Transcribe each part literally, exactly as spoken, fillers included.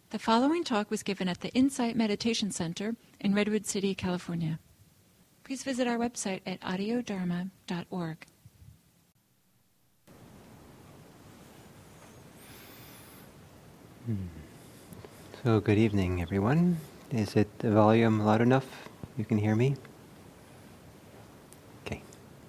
The following talk was given at the Insight Meditation Center in Redwood City, California. Please visit our website at audio dharma dot org. So, good evening, everyone. Is it the volume loud enough? You can hear me? Okay.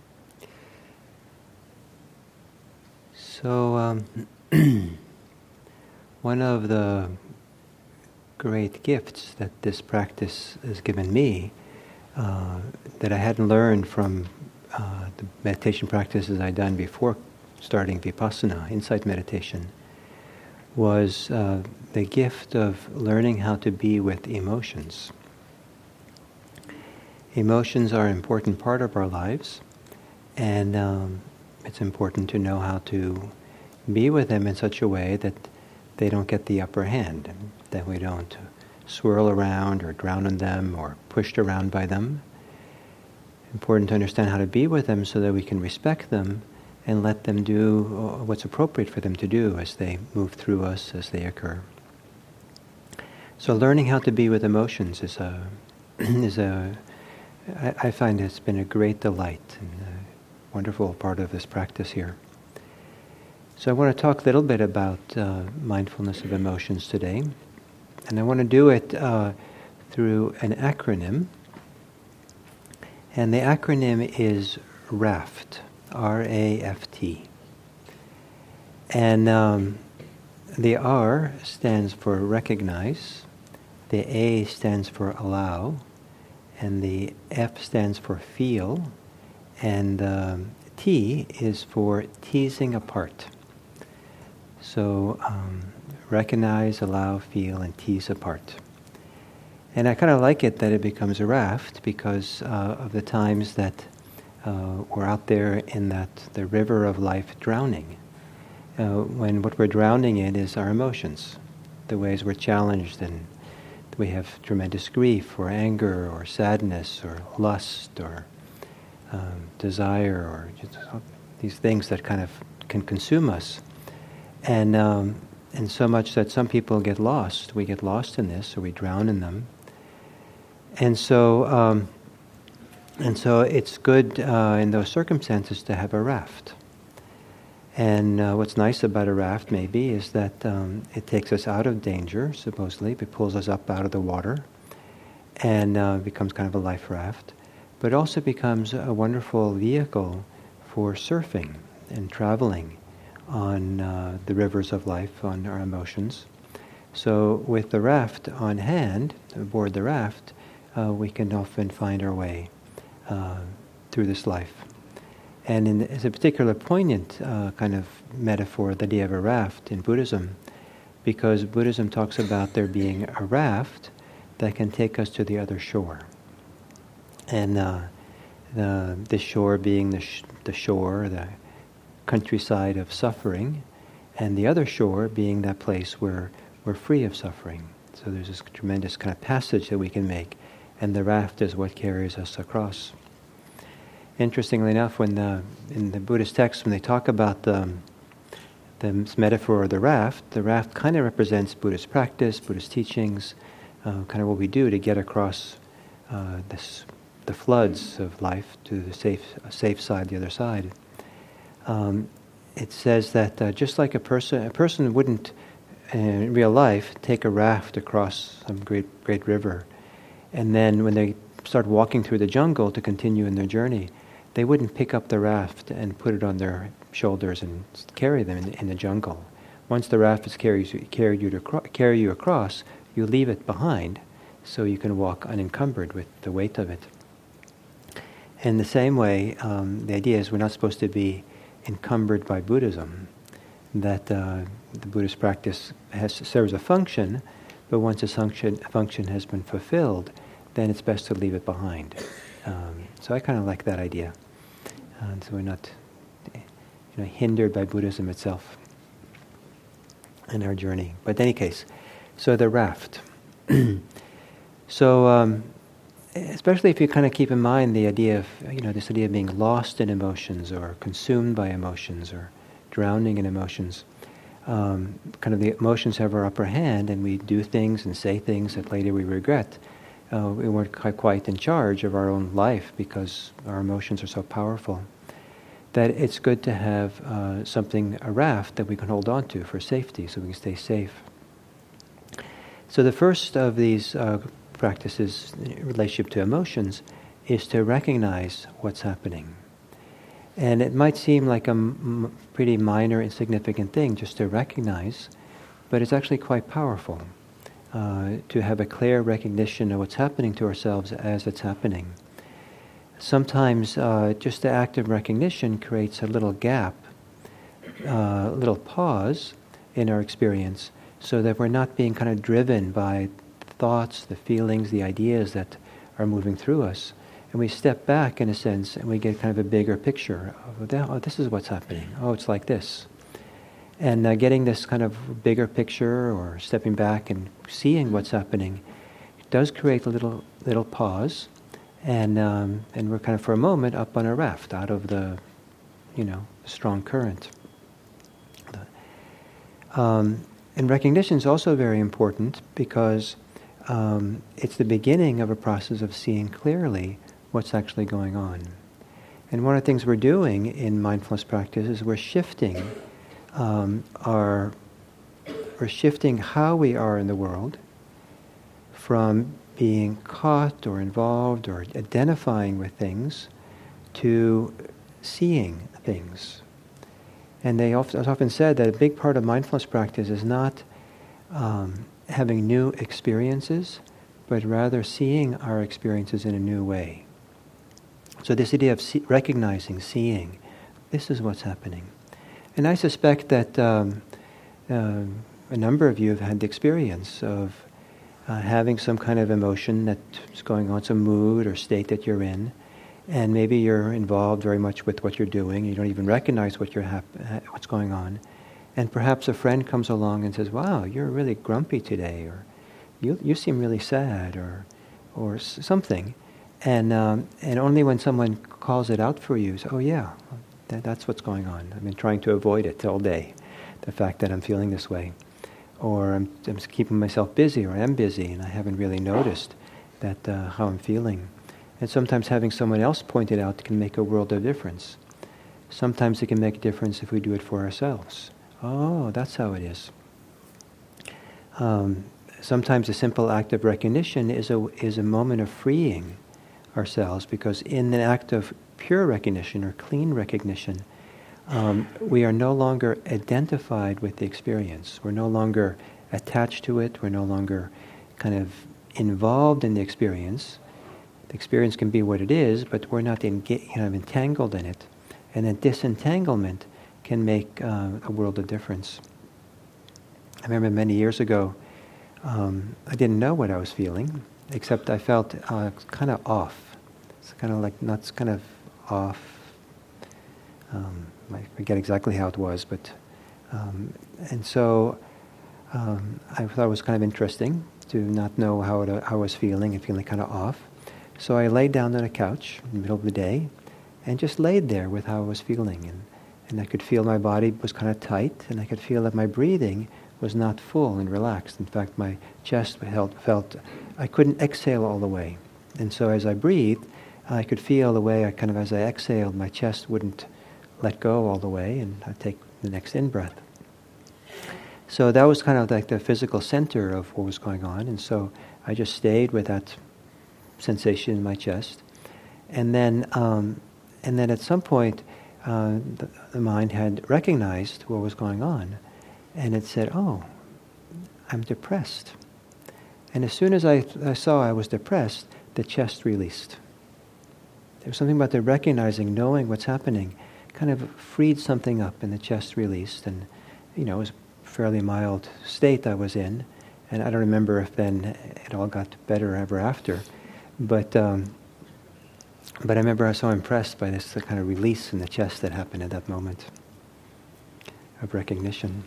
So, um, one of the great gifts that this practice has given me, uh, that I hadn't learned from uh, the meditation practices I'd done before starting Vipassana, insight meditation, was uh, the gift of learning how to be with emotions. Emotions are an important part of our lives, and um, it's important to know how to be with them in such a way that they don't get the upper hand, that we don't swirl around or drown in them or pushed around by them. Important to understand how to be with them so that we can respect them and let them do what's appropriate for them to do as they move through us, as they occur. So learning how to be with emotions is a, is a I, I find it's been a great delight and a wonderful part of this practice here. So I want to talk a little bit about uh, mindfulness of emotions today. And I want to do it uh, through an acronym. And the acronym is RAFT. R A F T. And um, the R stands for recognize, the A stands for allow, and the F stands for feel, and um, T is for teasing apart. So um, recognize, allow, feel, and tease apart. And I kind of like it that it becomes a raft because uh, of the times that Uh, we're out there in that the river of life drowning. Uh, when what we're drowning in is our emotions, the ways we're challenged, and we have tremendous grief or anger or sadness or lust or um, desire or just these things that kind of can consume us. And um, and so much that some people get lost. We get lost in this, or we drown in them. And so. Um, And so it's good uh, in those circumstances to have a raft. And uh, what's nice about a raft maybe is that um, it takes us out of danger, supposedly. It pulls us up out of the water and uh, becomes kind of a life raft. But it also becomes a wonderful vehicle for surfing and traveling on uh, the rivers of life, on our emotions. So with the raft on hand, aboard the raft, uh, we can often find our way Uh, through this life. And in, it's a particular poignant uh, kind of metaphor, the idea of a raft in Buddhism, because Buddhism talks about there being a raft that can take us to the other shore. And uh, the, the shore being the, sh- the shore, the countryside of suffering, and the other shore being that place where we're free of suffering. So there's this tremendous kind of passage that we can make, and the raft is what carries us across. Interestingly enough, when the, in the Buddhist texts, when they talk about the, the metaphor of the raft, the raft kind of represents Buddhist practice, Buddhist teachings, uh, kind of what we do to get across uh, this, the floods of life to the safe, safe side, the other side. Um, it says that uh, just like a person, a person wouldn't, uh, in real life, take a raft across some great, great river, and then when they start walking through the jungle to continue in their journey, they wouldn't pick up the raft and put it on their shoulders and carry them in, in the jungle. Once the raft has carried you, carried you to cro- carry you across, you leave it behind so you can walk unencumbered with the weight of it. In the same way, um, the idea is we're not supposed to be encumbered by Buddhism, that uh, the Buddhist practice has serves a function, but once a function, function has been fulfilled, then it's best to leave it behind. Um, so I kind of like that idea. Uh, so we're not, you know, hindered by Buddhism itself in our journey. But in any case, so the raft. so um, especially if you kind of keep in mind the idea of, you know, this idea of being lost in emotions or consumed by emotions or drowning in emotions, um, kind of the emotions have our upper hand, and we do things and say things that later we regret. Uh, we weren't quite, quite in charge of our own life because our emotions are so powerful. That it's good to have uh, something, a raft that we can hold on to for safety, so we can stay safe. So the first of these uh, practices in relationship to emotions is to recognize what's happening. And it might seem like a m- pretty minor, insignificant thing just to recognize, but it's actually quite powerful uh, to have a clear recognition of what's happening to ourselves as it's happening. Sometimes uh, just the act of recognition creates a little gap, uh, a little pause in our experience, so that we're not being kind of driven by the thoughts, the feelings, the ideas that are moving through us. And we step back, in a sense, and we get kind of a bigger picture of, oh, this is what's happening. Oh, it's like this. And uh, getting this kind of bigger picture, or stepping back and seeing what's happening, does create a little little pause, and um, and we're kind of for a moment up on a raft out of the, you know, strong current. Um, and recognition is also very important because um, it's the beginning of a process of seeing clearly what's actually going on. And one of the things we're doing in mindfulness practice is we're shifting um, our, we're shifting how we are in the world from being caught or involved or identifying with things to seeing things. And they often, it's often said that a big part of mindfulness practice is not um, having new experiences, but rather seeing our experiences in a new way. So this idea of see, recognizing, seeing, this is what's happening. And I suspect that um, uh, a number of you have had the experience of uh, having some kind of emotion that's going on, some mood or state that you're in, and maybe you're involved very much with what you're doing. You don't even recognize what you're hap- what's going on. And perhaps a friend comes along and says, wow, you're really grumpy today, or you you seem really sad, or or s- something. And um, and only when someone calls it out for you, say, oh yeah, that, that's what's going on. I've been trying to avoid it all day, the fact that I'm feeling this way. Or I'm, I'm keeping myself busy, or I am busy, and I haven't really noticed that uh, how I'm feeling. And sometimes having someone else point it out can make a world of difference. Sometimes it can make a difference if we do it for ourselves. Oh, that's how it is. Um, sometimes a simple act of recognition is a is a moment of freeing ourselves, because in an act of pure recognition or clean recognition, um, we are no longer identified with the experience. We're no longer attached to it. We're no longer kind of involved in the experience. The experience can be what it is, but we're not enga- you know, entangled in it. And then disentanglement can make uh, a world of difference. I remember many years ago, um, I didn't know what I was feeling, except I felt uh, kind of off. It's kind of like, not kind of off. Um, I forget exactly how it was, but, um, and so um, I thought it was kind of interesting to not know how, it, how I was feeling and feeling kind of off. So I laid down on a couch in the middle of the day and just laid there with how I was feeling. And, and I could feel my body was kind of tight, and I could feel that my breathing was not full and relaxed. In fact, my chest felt, felt I couldn't exhale all the way. And so as I breathed, I could feel the way I kind of, as I exhaled, my chest wouldn't let go all the way, and I'd take the next in-breath. So that was kind of like the physical center of what was going on. And so I just stayed with that sensation in my chest. And then um, and then at some point, uh, the, the mind had recognized what was going on. And it said, oh, I'm depressed. And as soon as I, I saw I was depressed, the chest released. There was something about the recognizing, knowing what's happening, kind of freed something up, and the chest released. And, you know, it was a fairly mild state I was in. And I don't remember if then it all got better ever after. But um, but I remember I was so impressed by this kind of release in the chest that happened at that moment of recognition.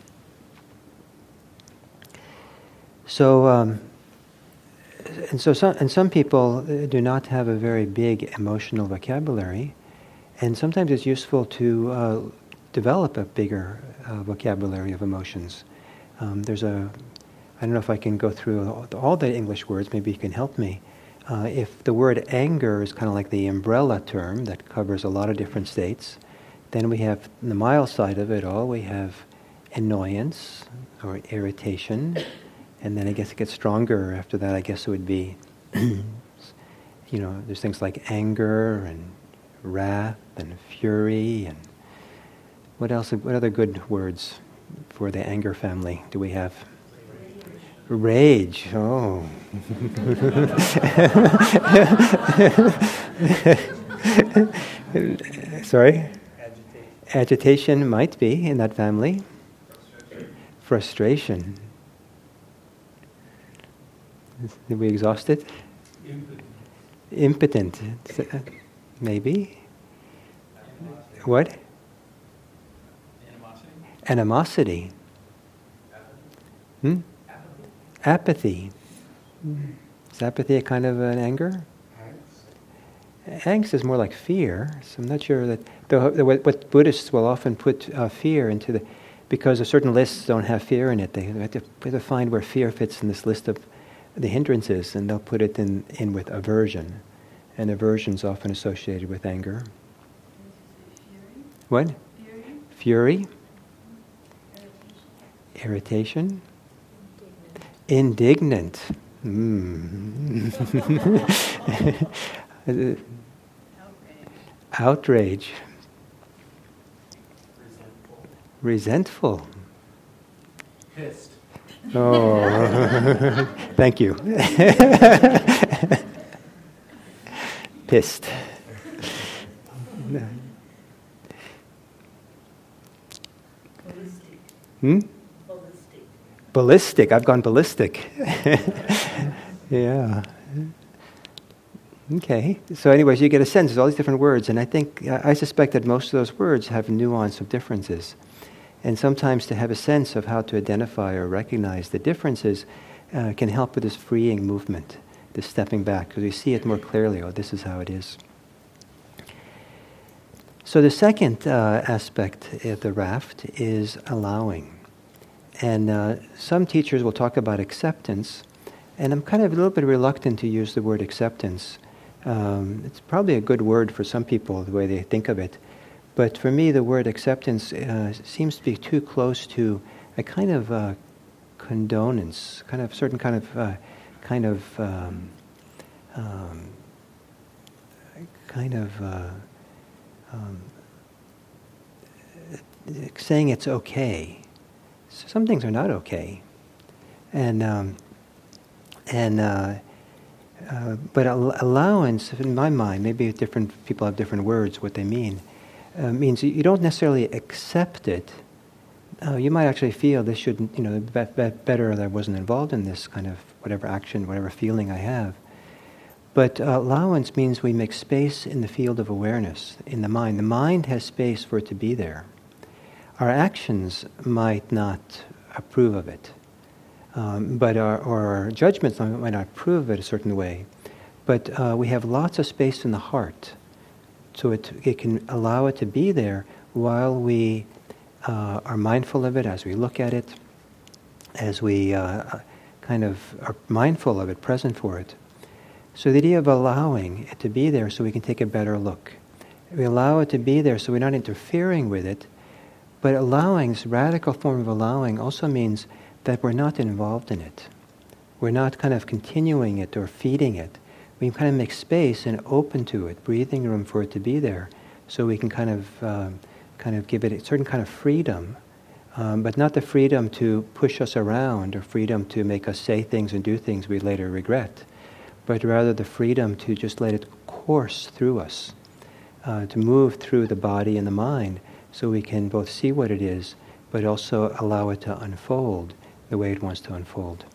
So, um, and so some, and some people do not have a very big emotional vocabulary, and sometimes it's useful to uh, develop a bigger uh, vocabulary of emotions. Um, there's a, I don't know if I can go through all the, all the English words, maybe you can help me. Uh, if the word anger is kind of like the umbrella term that covers a lot of different states, then we have the mild side of it all, we have annoyance or irritation, and then I guess it gets stronger after that. I guess it would be, you know, there's things like anger and wrath and fury, and what else, what other good words for the anger family do we have? Rage. Oh. Sorry? Agitation. Agitation might be in that family. Frustration. Frustration. Did we exhaust it? Impotent. Impotent. Maybe. Animosity. What? Animosity. Animosity. Hmm? Apathy. Is apathy a kind of an anger? Angst. Angst is more like fear. So I'm not sure that the, the, what Buddhists will often put uh, fear into the, because of certain lists don't have fear in it. They have to, they have to find where fear fits in this list of the hindrances, and they'll put it in, in with aversion. And aversion is often associated with anger. What? Fury. Fury. Irritation. Indignant. Mm. Outrage. Resentful. Resentful. Pissed. Oh, thank you. Pissed. Ballistic. Hmm? Ballistic. Ballistic. I've gone ballistic. Yeah. Okay. So anyways, you get a sense of all these different words, and I think, I suspect that most of those words have nuance of differences. And sometimes to have a sense of how to identify or recognize the differences uh, can help with this freeing movement, this stepping back, because we see it more clearly. Oh, this is how it is. So the second uh, aspect of the raft is allowing. And uh, some teachers will talk about acceptance, and I'm kind of a little bit reluctant to use the word acceptance. Um, it's probably a good word for some people, the way they think of it. But for me, the word acceptance uh, seems to be too close to a kind of uh, condonance, kind of certain kind of uh, kind of um, um, kind of uh, um, saying it's okay. So some things are not okay, and um, and uh, uh, but al- allowance, in my mind, maybe different people have different words what they mean. Uh, means you don't necessarily accept it. Uh, you might actually feel this should, you know, be, be better that I wasn't involved in this kind of whatever action, whatever feeling I have. But uh, allowance means we make space in the field of awareness, in the mind. The mind has space for it to be there. Our actions might not approve of it, um, but our, or our judgments might not approve of it a certain way. But uh, we have lots of space in the heart. So it, it can allow it to be there while we uh, are mindful of it, as we look at it, as we uh, kind of are mindful of it, present for it. So the idea of allowing it to be there so we can take a better look. We allow it to be there so we're not interfering with it, but allowing, this radical form of allowing, also means that we're not involved in it. We're not kind of continuing it or feeding it. We kind of make space and open to it, breathing room for it to be there, so we can kind of, um, kind of give it a certain kind of freedom, um, but not the freedom to push us around or freedom to make us say things and do things we later regret, but rather the freedom to just let it course through us, uh, to move through the body and the mind, so we can both see what it is, but also allow it to unfold the way it wants to unfold.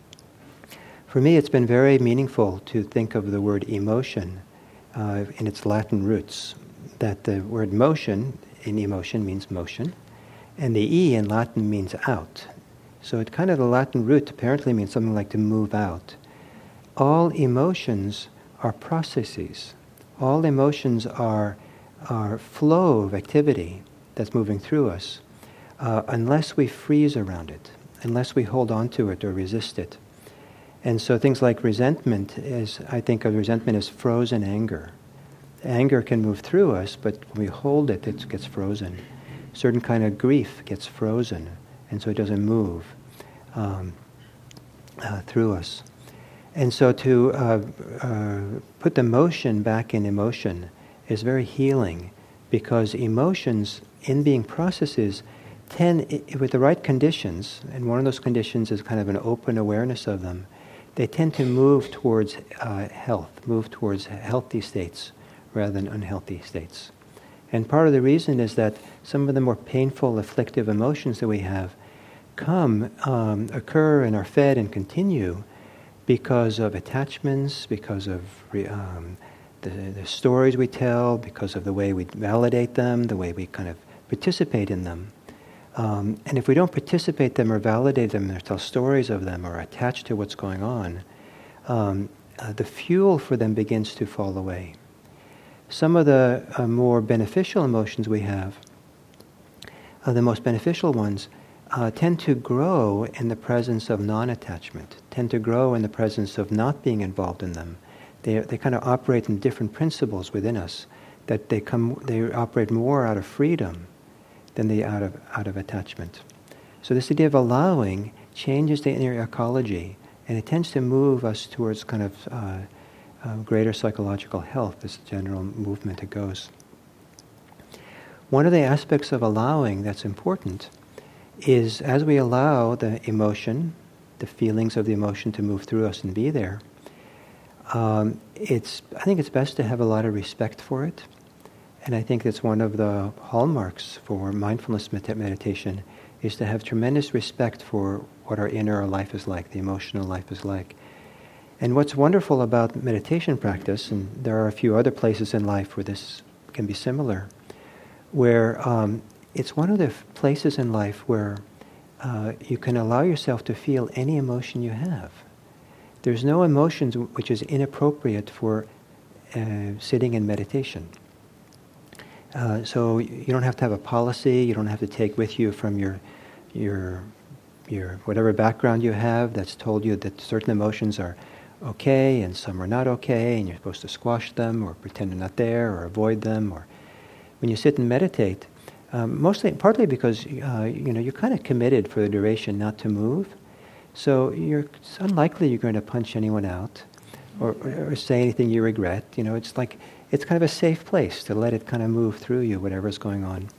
For me, it's been very meaningful to think of the word emotion uh, in its Latin roots, that the word motion in emotion means motion, and the E in Latin means out. So it kind of, the Latin root apparently means something like to move out. All emotions are processes. All emotions are, are flow of activity. that's moving through us, uh, unless we freeze around it, unless we hold on to it or resist it. And so things like resentment is, I think of resentment as frozen anger. Anger can move through us, but when we hold it, it gets frozen. Certain kind of grief gets frozen, and so it doesn't move um, uh, through us. And so to uh, uh, put the motion back in emotion is very healing, because emotions, in being processes, tend, I- with the right conditions, and one of those conditions is kind of an open awareness of them, they tend to move towards uh, health, move towards healthy states rather than unhealthy states. And part of the reason is that some of the more painful, afflictive emotions that we have come, um, occur and are fed and continue because of attachments, because of re- um, the, the stories we tell, because of the way we validate them, the way we kind of participate in them. Um, and if we don't participate them or validate them or tell stories of them or attach to what's going on, um, uh, the fuel for them begins to fall away. Some of the uh, more beneficial emotions we have, uh, the most beneficial ones, uh, tend to grow in the presence of non-attachment, tend to grow in the presence of not being involved in them. They they kind of operate in different principles within us, that they come they operate more out of freedom than they out of out of attachment. So this idea of allowing changes the inner ecology, and it tends to move us towards kind of uh, uh, greater psychological health. This general movement it goes. One of the aspects of allowing that's important is, as we allow the emotion, the feelings of the emotion to move through us and be there, um, it's I think it's best to have a lot of respect for it. And I think that's one of the hallmarks for mindfulness med- meditation, is to have tremendous respect for what our inner life is like, the emotional life is like. And what's wonderful about meditation practice, and there are a few other places in life where this can be similar, where um, it's one of the f- places in life where uh, you can allow yourself to feel any emotion you have. There's no emotions w- which is inappropriate for uh, sitting in meditation. Uh, so you don't have to have a policy. You don't have to take with you from your, your, your whatever background you have that's told you that certain emotions are okay and some are not okay, and you're supposed to squash them or pretend they're not there or avoid them. Or when you sit and meditate, um, mostly, partly because uh, you know you're kind of committed for the duration not to move, so you're it's unlikely you're going to punch anyone out or, or, or say anything you regret. You know, it's like. It's kind of a safe place to let it kind of move through you, whatever's going on.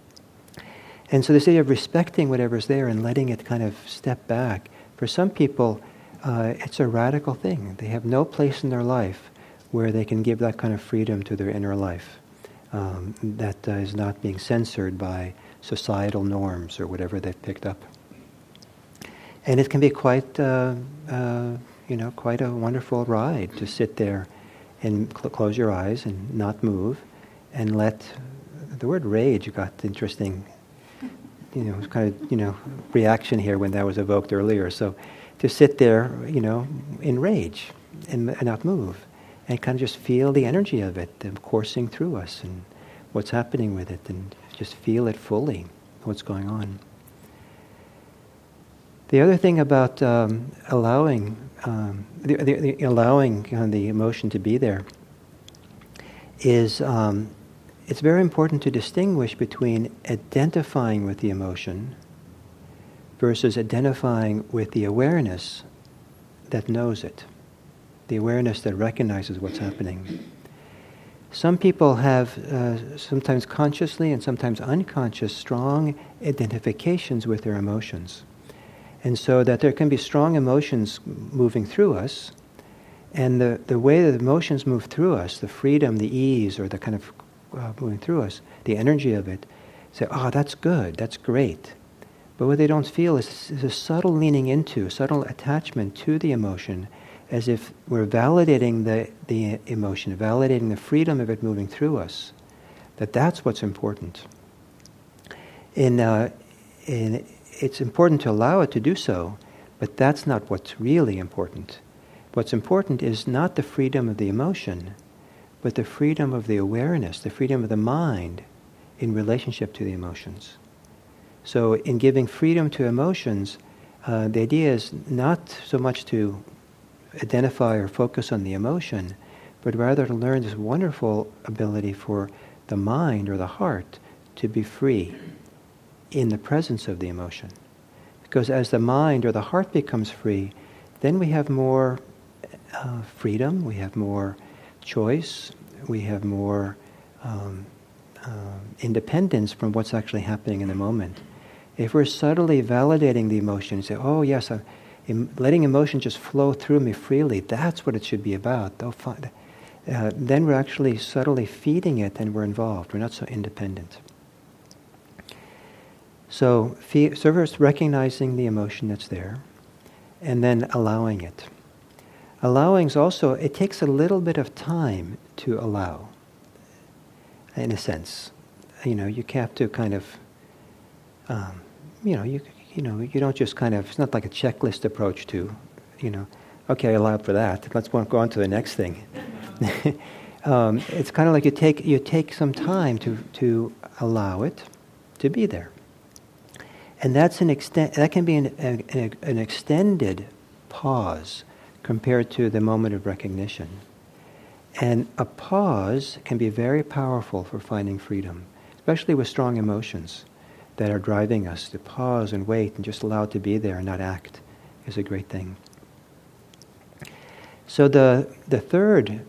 And so this idea of respecting whatever's there and letting it kind of step back, for some people, uh, it's a radical thing. They have no place in their life where they can give that kind of freedom to their inner life um, that uh, is not being censored by societal norms or whatever they've picked up. And it can be quite, uh, uh, you know, quite a wonderful ride to sit there and cl- close your eyes and not move, and let the word rage got interesting, you know, kind of you know reaction here when that was evoked earlier. So to sit there, you know, in rage and, and not move, and kind of just feel the energy of it um, coursing through us and what's happening with it, and just feel it fully, what's going on. The other thing about um, allowing, um, the, the, the allowing kind of the emotion to be there is um, it's very important to distinguish between identifying with the emotion versus identifying with the awareness that knows it, the awareness that recognizes what's happening. Some people have, uh, sometimes consciously and sometimes unconscious, strong identifications with their emotions. And so that there can be strong emotions moving through us, and the, the way that emotions move through us, the freedom, the ease, or the kind of uh, moving through us, the energy of it, say, oh, that's good, that's great. But what they don't feel is, is a subtle leaning into, subtle attachment to the emotion, as if we're validating the, the emotion, validating the freedom of it moving through us, that that's what's important. In, uh, in It's important to allow it to do so, but that's not what's really important. What's important is not the freedom of the emotion, but the freedom of the awareness, the freedom of the mind in relationship to the emotions. So in giving freedom to emotions, uh, the idea is not so much to identify or focus on the emotion, but rather to learn this wonderful ability for the mind or the heart to be free in the presence of the emotion. Because as the mind or the heart becomes free, then we have more uh, freedom, we have more choice, we have more um, uh, independence from what's actually happening in the moment. If we're subtly validating the emotion, say, oh yes, I'm, em- letting emotion just flow through me freely, that's what it should be about. They'll find, uh, then we're actually subtly feeding it and we're involved. We're not so independent. So, fe- so first recognizing the emotion that's there, and then allowing it. Allowing is also, it takes a little bit of time to allow, in a sense. You know, you have to kind of, um, you know, you you know, you don't just kind of, it's not like a checklist approach to, you know, okay, I allow for that, let's go on to the next thing. um, it's kind of like you take you take some time to, to allow it to be there. And that's an extent, that can be an, an, an extended pause compared to the moment of recognition. And a pause can be very powerful for finding freedom, especially with strong emotions that are driving us. To pause and wait and just allow it to be there and not act is a great thing. So the the third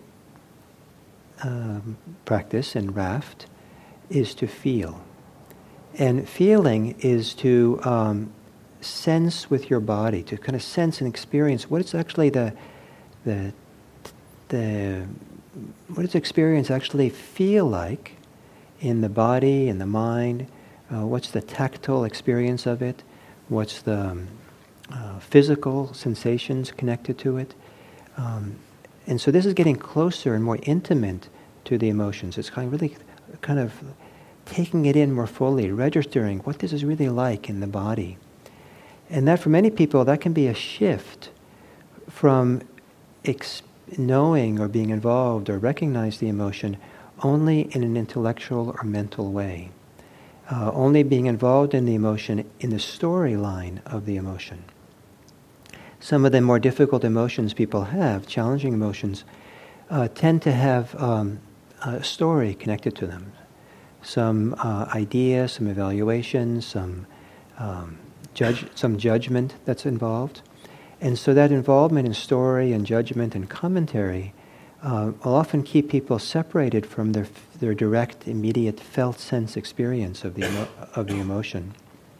um, practice in Raft is to feel. And feeling is to um, sense with your body, to kind of sense and experience what is actually the the the what does experience actually feel like in the body, in the mind. Uh, what's the tactile experience of it? What's the um, uh, physical sensations connected to it? Um, and so this is getting closer and more intimate to the emotions. It's kind of really kind of taking it in more fully, registering what this is really like in the body. And that for many people, that can be a shift from ex- knowing or being involved or recognize the emotion only in an intellectual or mental way. Uh, only being involved in the emotion in the storyline of the emotion. Some of the more difficult emotions people have, challenging emotions, uh, tend to have um, a story connected to them. Some uh, idea, some evaluation, some um, judge, some judgment that's involved. And so that involvement in story and judgment and commentary uh, will often keep people separated from their their direct, immediate, felt sense experience of the emo- of the emotion.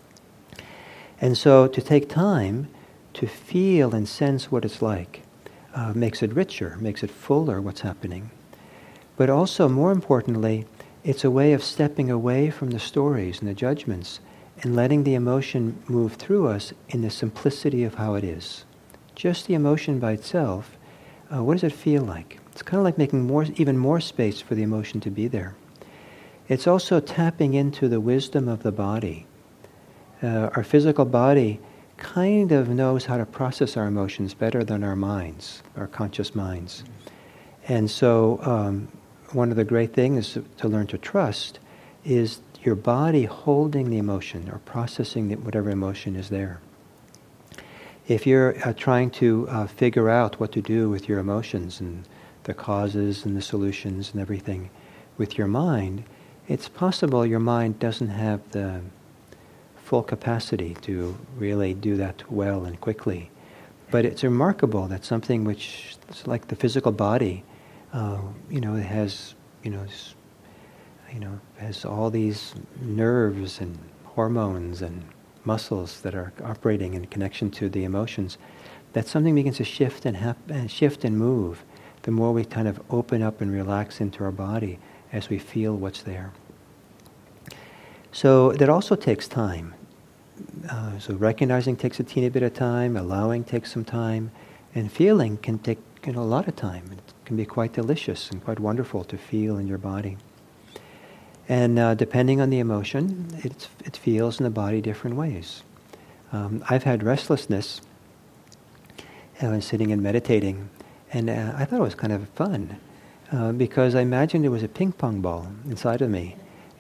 And so to take time to feel and sense what it's like uh, makes it richer, makes it fuller what's happening. But also, more importantly, it's a way of stepping away from the stories and the judgments and letting the emotion move through us in the simplicity of how it is. Just the emotion by itself, uh, what does it feel like? It's kind of like making more, even more space for the emotion to be there. It's also tapping into the wisdom of the body. Uh, our physical body kind of knows how to process our emotions better than our minds, our conscious minds. And so um, one of the great things to learn to trust is your body holding the emotion or processing the, whatever emotion is there. If you're uh, trying to uh, figure out what to do with your emotions and the causes and the solutions and everything with your mind, it's possible your mind doesn't have the full capacity to really do that well and quickly. But it's remarkable that something which is like the physical body, uh, you know, it has, you know, you know, has all these nerves and hormones and muscles that are operating in connection to the emotions. That something begins to shift and hap- and shift and move the more we kind of open up and relax into our body as we feel what's there. So that also takes time. Uh, so recognizing takes a teeny bit of time, allowing takes some time, and feeling can take you know, a lot of time. It can be quite delicious and quite wonderful to feel in your body. And uh, depending on the emotion, it's, it feels in the body different ways. Um, I've had restlessness I was sitting and meditating, and uh, I thought it was kind of fun uh, because I imagined it was a ping pong ball inside of me,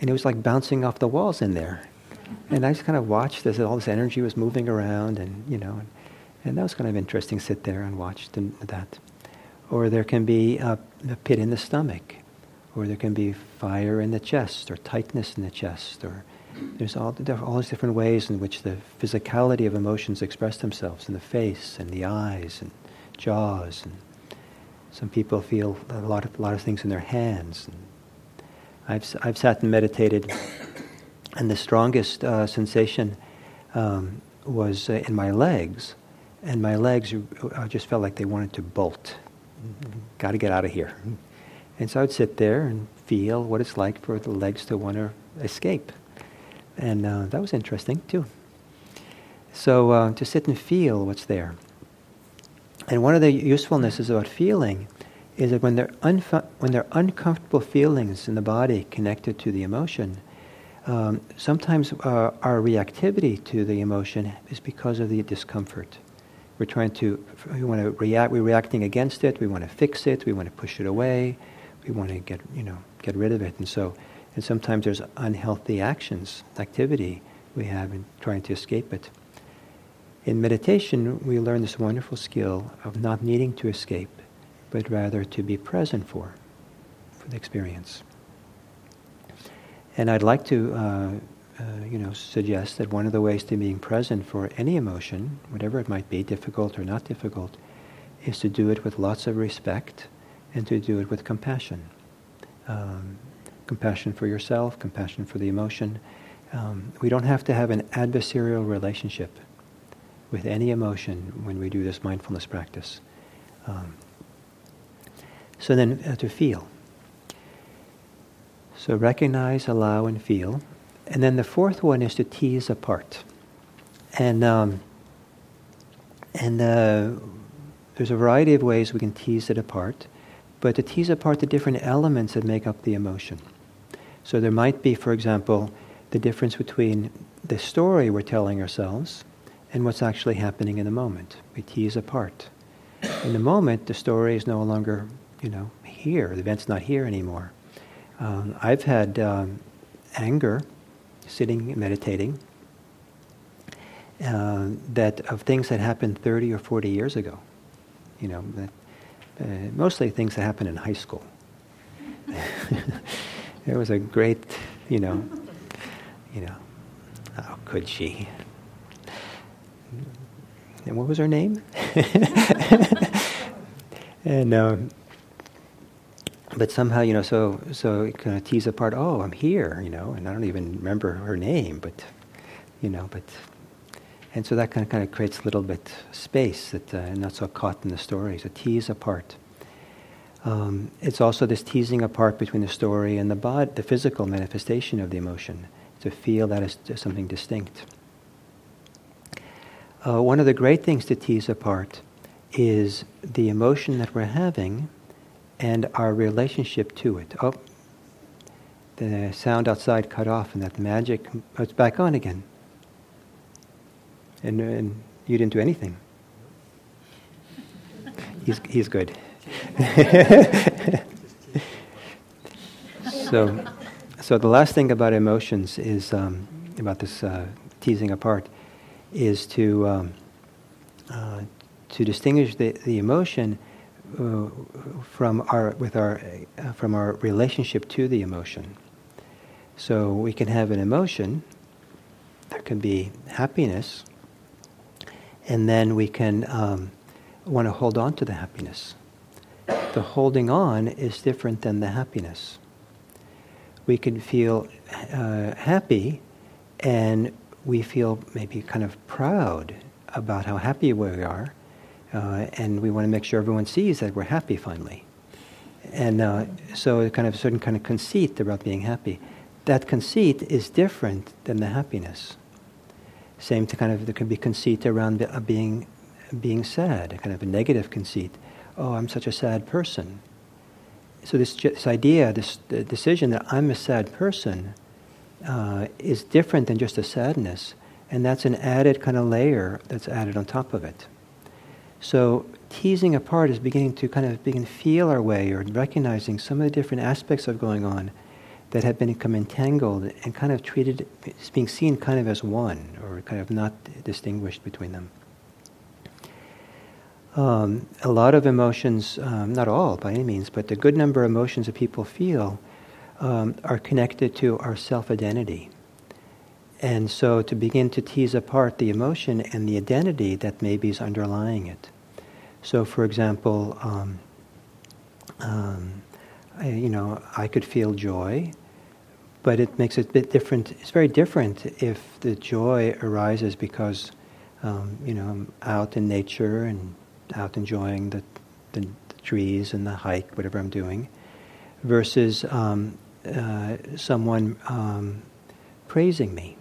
and it was like bouncing off the walls in there. And I just kind of watched as all this energy was moving around, and you know, and, and that was kind of interesting. Sit there and watch that. Or there can be a, a pit in the stomach, or there can be fire in the chest, or tightness in the chest, or there's all the, all these different ways in which the physicality of emotions express themselves in the face and the eyes and jaws. And some people feel a lot of a lot of things in their hands. And I've I've sat and meditated, and the strongest uh, sensation um, was uh, in my legs, and my legs I just felt like they wanted to bolt. Got to get out of here. And so I would sit there and feel what it's like for the legs to want to escape. And uh, that was interesting too. So uh, to sit and feel what's there. And one of the usefulnesses about feeling is that when there unfu- when there are uncomfortable feelings in the body connected to the emotion, um, sometimes uh, our reactivity to the emotion is because of the discomfort. We're trying to, we want to react, we're reacting against it, we want to fix it, we want to push it away, we want to get, you know, get rid of it. And so, and sometimes there's unhealthy actions, activity we have in trying to escape it. In meditation, we learn this wonderful skill of not needing to escape, but rather to be present for, for the experience. And I'd like to, uh, uh, you know, suggest that one of the ways to being present for any emotion, whatever it might be, difficult or not difficult, is to do it with lots of respect and to do it with compassion. Um, compassion for yourself, compassion for the emotion. Um, we don't have to have an adversarial relationship with any emotion when we do this mindfulness practice. Um, so then uh, to feel. So recognize, allow, and feel. And then the fourth one is to tease apart. And um, and uh, there's a variety of ways we can tease it apart, but to tease apart the different elements that make up the emotion. So there might be, for example, the difference between the story we're telling ourselves and what's actually happening in the moment. We tease apart. In the moment, the story is no longer, you know, here. The event's not here anymore. Um, I've had um, anger, sitting meditating, uh, that of things that happened thirty or forty years ago. You know, that, uh, mostly things that happened in high school. There was a great, you know, you know, how could she? And what was her name? and um, but somehow, you know, so so it kind of tease apart. Oh, I'm here, you know, and I don't even remember her name, but you know, but and so that kind of kind of creates a little bit space that uh, not so caught in the story. So tease apart. Um, it's also this teasing apart between the story and the body, the physical manifestation of the emotion, to feel that as something distinct. Uh, one of the great things to tease apart is the emotion that we're having and our relationship to it. Oh, the sound outside cut off, and that magic, oh, it's back on again. And, and you didn't do anything. He's he's good. so, so the last thing about emotions is um, about this uh, teasing apart. Is to um, uh, to distinguish the, the emotion uh, from our with our uh, from our relationship to the emotion. So we can have an emotion. There can be happiness, and then we can um, want to hold on to the happiness. The holding on is different than the happiness. We can feel uh, happy, and we feel maybe kind of proud about how happy we are, uh, and we want to make sure everyone sees that we're happy finally. And uh, so a kind of certain kind of conceit about being happy. That conceit is different than the happiness. Same to kind of, there can be conceit around be, uh, being being sad, a kind of a negative conceit. Oh, I'm such a sad person. So this, this idea, this the decision that I'm a sad person Uh, is different than just a sadness, and that's an added kind of layer that's added on top of it. So teasing apart is beginning to kind of begin to feel our way, or recognizing some of the different aspects of going on that have become entangled and kind of treated as being seen kind of as one, or kind of not distinguished between them. Um, a lot of emotions, um, not all by any means, but a good number of emotions that people feel um, are connected to our self-identity. And so to begin to tease apart the emotion and the identity that maybe is underlying it. So for example, um, um, I, you know, I could feel joy, but it makes it a bit different. It's very different if the joy arises because, um, you know, I'm out in nature and out enjoying the, the, the trees and the hike, whatever I'm doing, versus um, uh, someone um, praising me,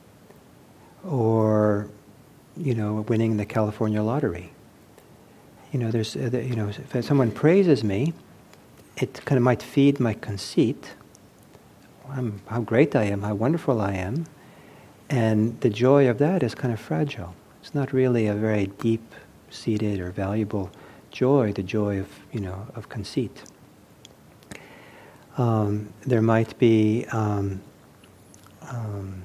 or, you know, winning the California lottery. You know, there's, uh, you know, if someone praises me, it kind of might feed my conceit. I'm, how great I am, how wonderful I am, and the joy of that is kind of fragile. It's not really a very deep-seated or valuable joy. The joy of, you know, of conceit. Um, there might be. Um, um,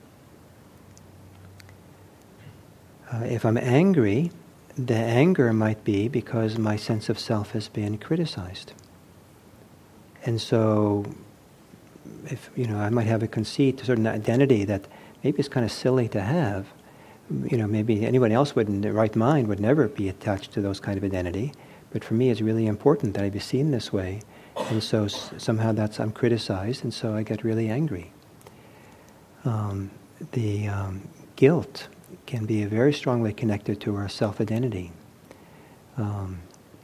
uh, if I'm angry, the anger might be because my sense of self has been criticized. And so, if, you know, I might have a conceit, a certain identity that maybe is kind of silly to have. You know, maybe anyone else would, in their right mind, would never be attached to those kind of identity. But for me, it's really important that I be seen this way. And so s- somehow that's, I'm criticized, and so I get really angry. Um, the um, guilt can be very strongly connected to our self-identity. Um,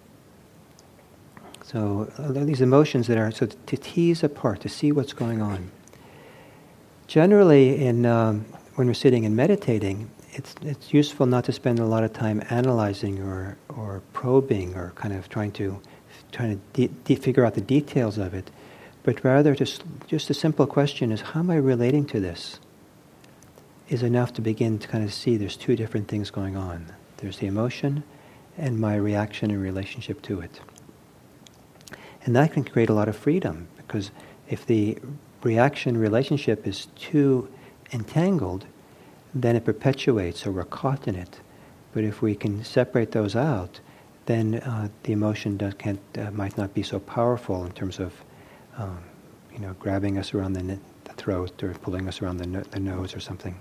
so uh, these emotions that are, so to tease apart, to see what's going on. Generally, in um, when we're sitting and meditating, it's it's useful not to spend a lot of time analyzing or or probing or kind of trying to trying to de- de- figure out the details of it, but rather just just a simple question is, how am I relating to this? Is enough to begin to kind of see there's two different things going on. There's the emotion and my reaction in relationship to it. And that can create a lot of freedom, because if the reaction relationship is too entangled, then it perpetuates, or we're caught in it. But if we can separate those out, then uh, the emotion does, can't, uh, might not be so powerful in terms of, um, you know, grabbing us around the, the throat or pulling us around the, no- the nose or something.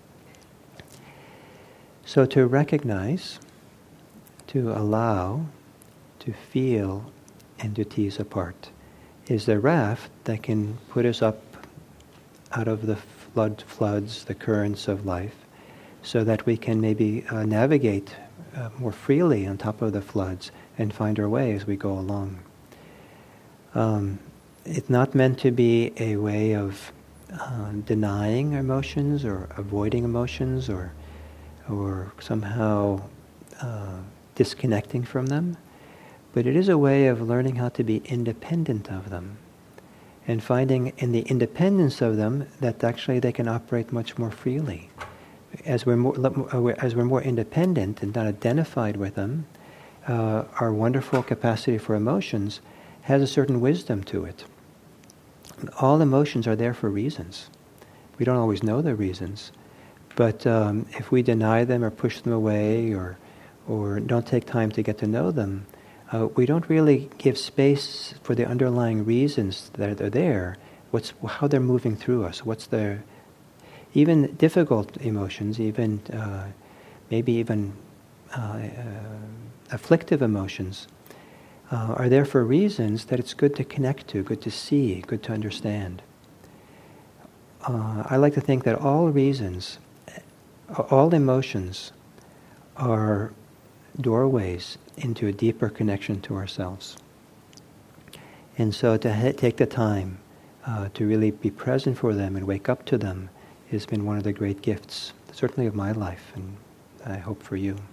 So to recognize, to allow, to feel, and to tease apart is the raft that can put us up out of the flood floods, the currents of life, so that we can maybe uh, navigate uh, more freely on top of the floods and find our way as we go along. Um, it's not meant to be a way of uh, denying emotions or avoiding emotions or or somehow uh, disconnecting from them, but it is a way of learning how to be independent of them and finding in the independence of them that actually they can operate much more freely. As we're more, as we're more independent and not identified with them, uh, our wonderful capacity for emotions has a certain wisdom to it. All emotions are there for reasons. We don't always know the reasons, but um, if we deny them or push them away or or don't take time to get to know them, uh, we don't really give space for the underlying reasons that are there. What's how they're moving through us? What's their even difficult emotions, even uh, maybe even uh, uh, afflictive emotions, uh, are there for reasons that it's good to connect to, good to see, good to understand. Uh, I like to think that all reasons, all emotions, are doorways into a deeper connection to ourselves. And so to ha- take the time uh, to really be present for them and wake up to them has been one of the great gifts, certainly of my life, and I hope for you.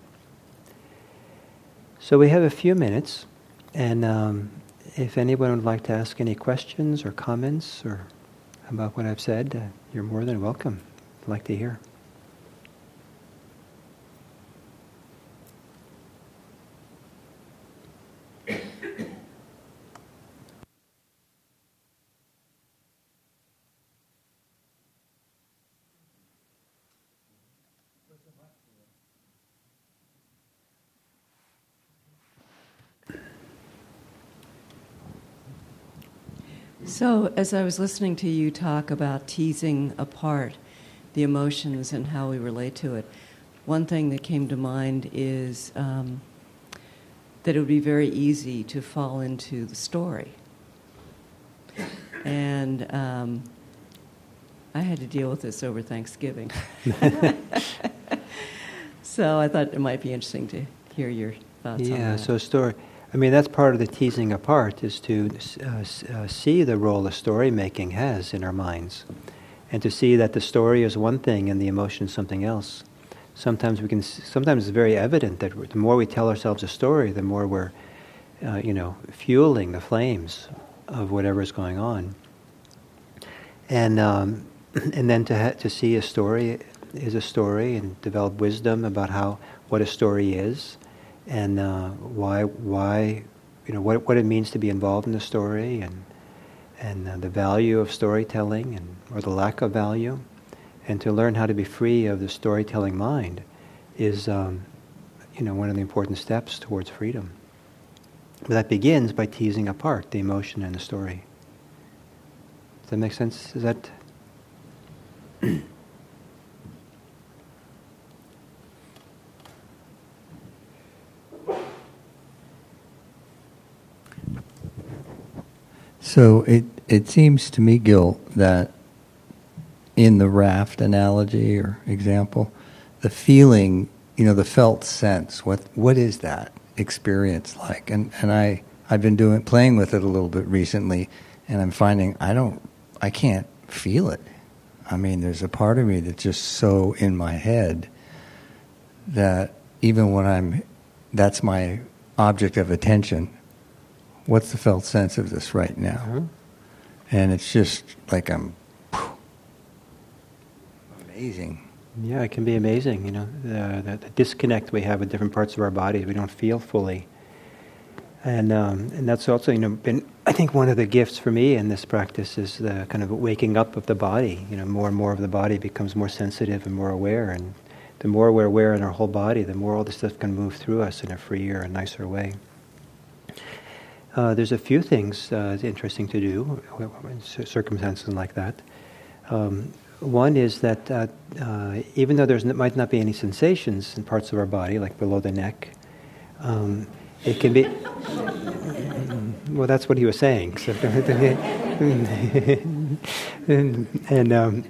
So we have a few minutes, and um, if anyone would like to ask any questions or comments or about what I've said, uh, you're more than welcome. I'd like to hear. So, as I was listening to you talk about teasing apart the emotions and how we relate to it, one thing that came to mind is um, that it would be very easy to fall into the story. And um, I had to deal with this over Thanksgiving. So I thought it might be interesting to hear your thoughts on that. Yeah, so story. I mean, that's part of the teasing apart, is to uh, uh, see the role the story making has in our minds, and to see that the story is one thing and the emotion is something else. Sometimes we can. Sometimes it's very evident that the more we tell ourselves a story, the more we're, uh, you know, fueling the flames of whatever is going on. And um, and then to ha- to see a story is a story, and develop wisdom about how what a story is, and uh, why why you know what what it means to be involved in the story, and and uh, the value of storytelling, and or the lack of value, and to learn how to be free of the storytelling mind is um, you know one of the important steps towards freedom. But that begins by teasing apart the emotion and the story. Does that make sense? Is that So it, it seems to me, Gil, that in the raft analogy or example, the feeling, you know, the felt sense, what what is that experience like? And and I, I've been doing playing with it a little bit recently, and I'm finding I don't I can't feel it. I mean, there's a part of me that's just so in my head that even when I'm, that's my object of attention. What's the felt sense of this right now? uh-huh. And it's just like I'm whew, amazing. Yeah, it can be amazing, you know, the, the, the disconnect we have with different parts of our body. We don't feel fully. And um, and that's also, you know, been, I think one of the gifts for me in this practice is the kind of waking up of the body. You know, more and more of the body becomes more sensitive and more aware. And the more we're aware in our whole body, the more all this stuff can move through us in a freer and nicer way. Uh, there's a few things uh, interesting to do in circumstances like that. Um, One is that uh, uh, even though there might not be any sensations in parts of our body, like below the neck, um, it can be... Well, that's what he was saying. So and and um,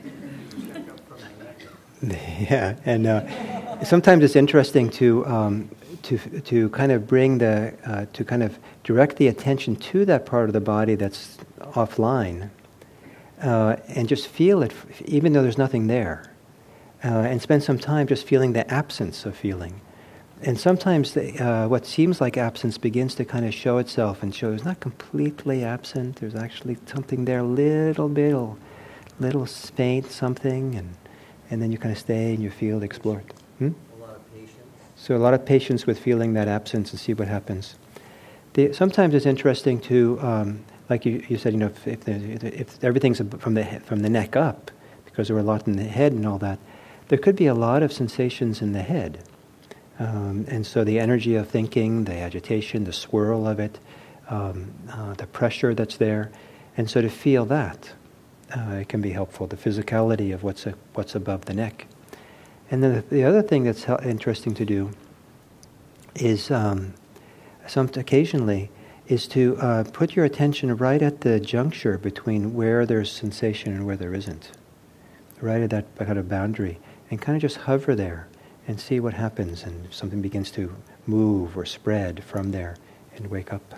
yeah, and uh, sometimes it's interesting to um, to to kind of bring the uh, to kind of direct the attention to that part of the body that's offline. Uh, and just feel it, even though there's nothing there. Uh, and spend some time just feeling the absence of feeling. And sometimes the, uh, what seems like absence begins to kind of show itself and show it's not completely absent. There's actually something there, little bit, little faint something, and and then you kind of stay and you feel, explore it. Hmm? A lot of patience. So a lot of patience with feeling that absence and see what happens. The, sometimes it's interesting to... Um, Like you, you said, you know, if if, the, if everything's from the from the neck up, because there were a lot in the head and all that, there could be a lot of sensations in the head, um, and so the energy of thinking, the agitation, the swirl of it, um, uh, the pressure that's there, and so to feel that, uh, it can be helpful. The physicality of what's a, what's above the neck, and then the, the other thing that's interesting to do is um, some occasionally. is to uh, put your attention right at the juncture between where there's sensation and where there isn't. Right at that kind of boundary. And kind of just hover there and see what happens, and if something begins to move or spread from there, and wake up.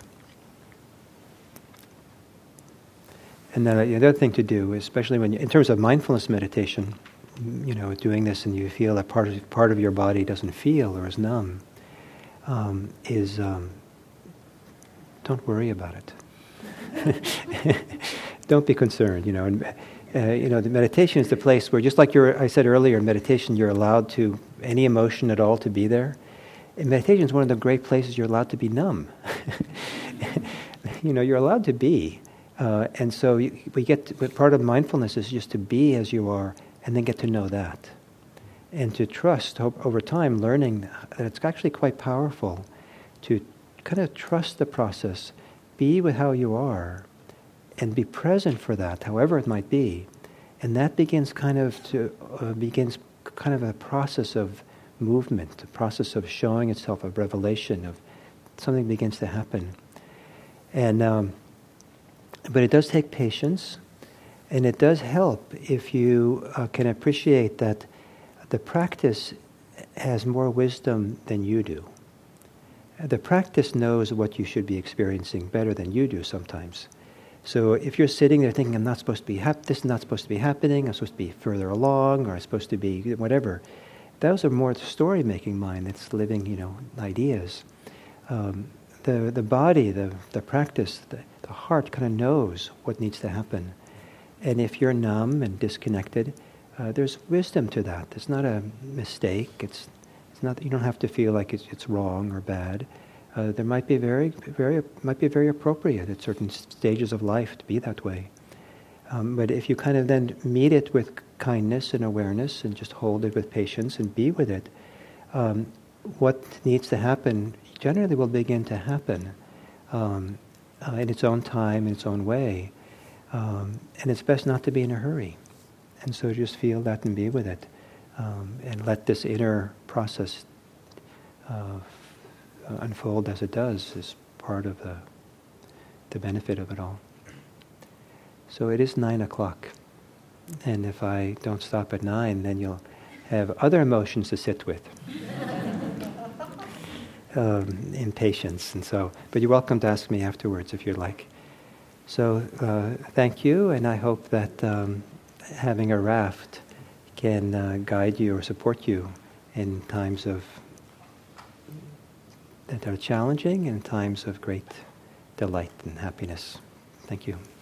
And then the other thing to do, especially when you, in terms of mindfulness meditation, you know, doing this and you feel that part of, part of your body doesn't feel or is numb, um, is... Um, Don't worry about it. Don't be concerned. You know, and uh, you know, the meditation is the place where, just like you're, I said earlier, in meditation you're allowed to any emotion at all to be there. In meditation is one of the great places you're allowed to be numb. You know, you're allowed to be, uh, and so you, we get to, part of mindfulness is just to be as you are, and then get to know that, and to trust over time, learning that it's actually quite powerful to kind of trust the process, be with how you are, and be present for that, however it might be. And that begins kind of to uh, begins kind of a process of movement, a process of showing itself, of revelation, of something begins to happen. And um, but it does take patience, and it does help if you uh, can appreciate that the practice has more wisdom than you do. The practice knows what you should be experiencing better than you do sometimes. So if you're sitting there thinking, I'm not supposed to be hap- this is not supposed to be happening, I'm supposed to be further along, or I'm supposed to be whatever, those are more the story-making mind that's living, you know, ideas. Um, the the body, the the practice, the, the heart kind of knows what needs to happen. And if you're numb and disconnected, uh, there's wisdom to that. It's not a mistake. It's it's not. You don't have to feel like it's it's wrong or bad. Uh, there might be very, very, might be very appropriate at certain stages of life to be that way. Um, but if you kind of then meet it with kindness and awareness and just hold it with patience and be with it, um, what needs to happen generally will begin to happen um, uh, in its own time, in its own way. Um, and it's best not to be in a hurry. And so just feel that and be with it. Um, and let this inner process uh, unfold as it does is part of the the benefit of it all. So it is nine o'clock, and if I don't stop at nine, then you'll have other emotions to sit with, um, impatience, and so. But you're welcome to ask me afterwards if you'd like. So uh, thank you, and I hope that um, having a raft can uh, guide you or support you in times of that are challenging and times of great delight and happiness. Thank you.